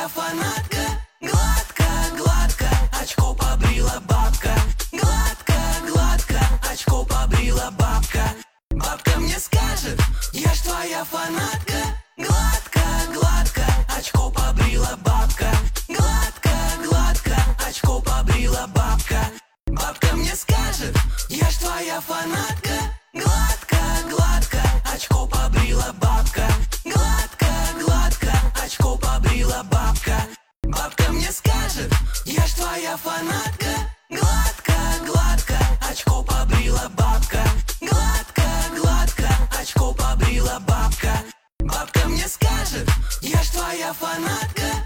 твоя фанатка. Гладко, гладко, очко побрила бабка. Гладко, гладко, очко побрила бабка. Бабка мне скажет, я ж твоя фанатка. Гладко, гладко, очко побрила бабка. Гладко, гладко, очко побрила бабка. Бабка мне скажет, я ж твоя фанатка. Гладко, гладко, очко побрила бабка. Гладко, гладко, очко побрила бабка. Бабка мне скажет, я ж твоя фанатка. Гладко, гладко, очко побрила бабка. Гладко, гладко, очко побрила бабка. Бабка мне скажет, я ж твоя фанатка.